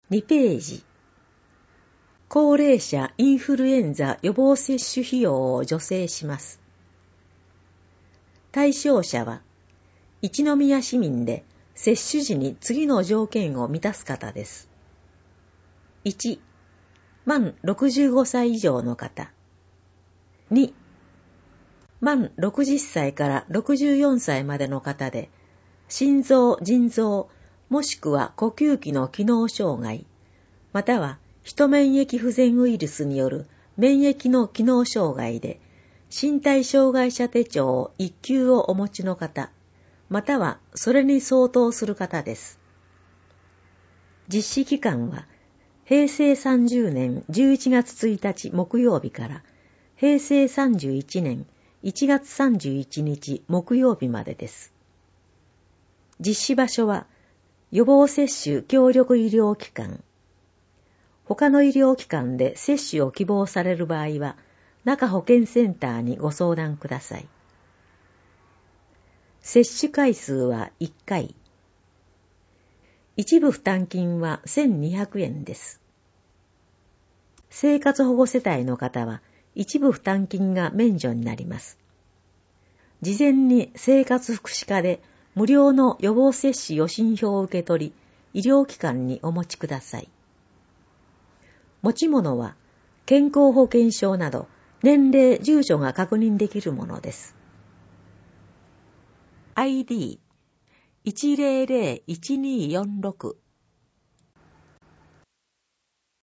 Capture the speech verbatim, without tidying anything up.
にページ。高齢者インフルエンザ予防接種費用を助成します。対象者は、一宮市民で接種時に次の条件を満たす方です。いち、満ろくじゅうごさい以上の方。に、満ろくじゅっさいからろくじゅうよんさいまでの方で、心臓、腎臓、もしくは呼吸器の機能障害、またはヒト免疫不全ウイルスによる免疫の機能障害で、身体障害者手帳いっきゅうをお持ちの方、またはそれに相当する方です。実施期間は、へいせいさんじゅうねんじゅういちがつついたち木曜日からへいせいさんじゅういちねんいちがつさんじゅういちにち木曜日までです。実施場所は予防接種協力医療機関。他の医療機関で接種を希望される場合は、中保健センターにご相談ください。接種回数はいっかい。一部負担金はせんにひゃくえんです。生活保護世帯の方は一部負担金が免除になります。事前に生活福祉課で無料の予防接種予診票を受け取り、医療機関にお持ちください。持ち物は健康保険証など年齢、住所が確認できるものです。アイディーいちゼロゼロいちにーよんろく